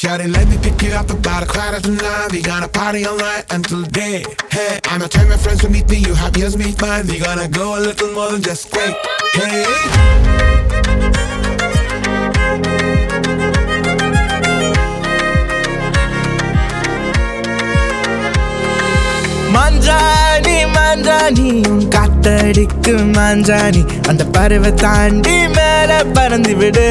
Shawty, let me pick you up about a quarter to nine. We gonna party all night until day. Hey, I'ma tell my friends to meet me. You have yours, meet mine. We gonna go a little more than just great. Hey. மாஞ்சானி மாஞ்சானி காத்தடிக்கு மாஞ்சானி அந்த பறவை தாண்டி மேல பறந்து விடு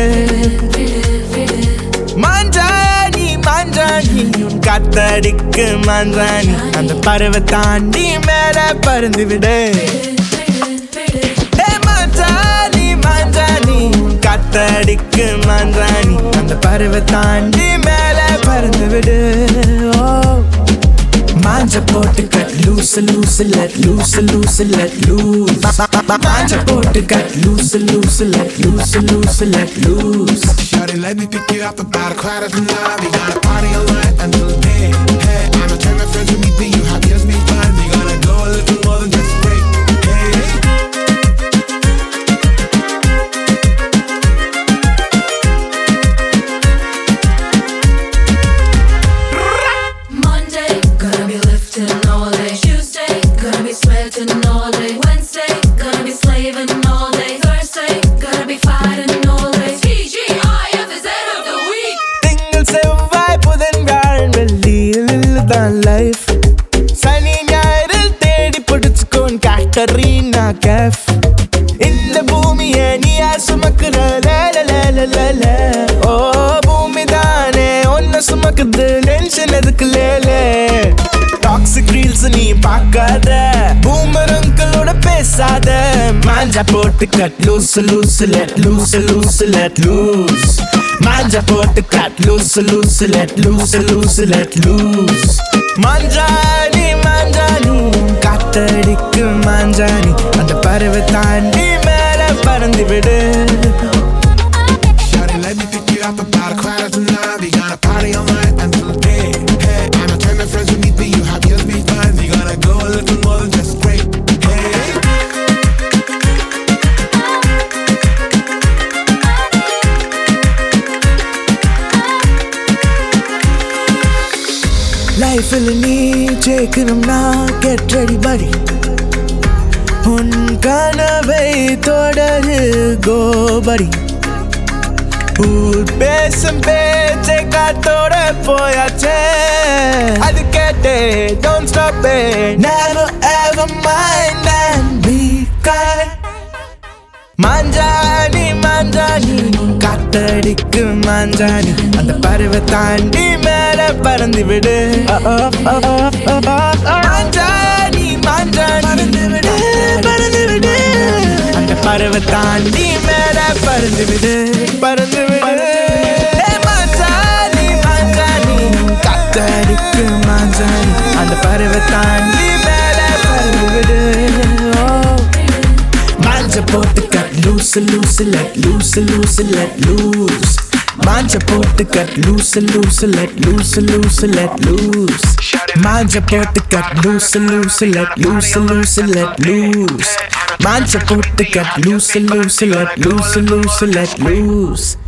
மாஞ்சானி மாஞ்சானி காத்தடிக்கு மாஞ்சானி அந்த பறவை தாண்டி மேல பறந்து விடு மாஞ்சானி மாஞ்சானி காத்தடிக்கு மாஞ்சானி அந்த பறவை தாண்டி மேல பறந்து விடு Manja போட்டு cut loose loose let loose loose let loose Manja போட்டு cut loose loose let loose loose let loose Shawty, let me pick you up about a quarter to nine. We gonna party all night until day. Hey, I'ma tell my friends to meet me. You have yours, meet mine. We gonna go a little more than just great. Life சனி ஞாயிறில் தேடி பிடிச்சுக்கோன் காட்டரீனா cafe இந்த பூமியை நீயா சுமக்குற ஓ பூமி தானே ஒன்ன சுமக்குது tension எதுக்கு லேலே toxic reels நீ பார்க்காத பூமரங்களோட பேசாத மாஞ்சா போட்டு cut loose loose let loose loose let loose மாஞ்சா போட்டு cut loose loose let loose loose let loose மாஞ்சானி மாஞ்சானி காத்தடிக்கு மாஞ்சானி அந்த பறவை தாண்டி மேல பறந்து விடு Shawty, let me pick you up about a quarter to nine. We gonna party all night until day. Hey, I'ma tell my friends to meet me. You have yours, meet mine. We gonna go a little more than just great. Hey. லைஃப்ல நீ ஜெயிக்கணும்னா get ready படி உன் கனவை தொடரு கோபடி ஊர் பேசும் பேச்சை காத்தோட போயாச்சே அது கேட்டே don't stop it never ever mind and be kind மாஞ்சானி மாஞ்சானி காத்தடிக்கு மாஞ்சானி அந்த பறவை தாண்டி மேல பறந்து விடு மாஞ்சானி மாஞ்சானி பறந்து விடு அந்த பறவை தாண்டி மேல பறந்து விடு பறந்து விடு மாஞ்சானி மாஞ்சானி காத்தடிக்கு மாஞ்சானி அந்த பறவை தாண்டி மேல பறந்து விடு Manja போட்டு cut loose loose let loose loose let loose Manja போட்டு cut loose loose let loose loose let loose Manja போட்டு cut loose loose let loose loose let loose Manja போட்டு cut loose loose let loose loose let loose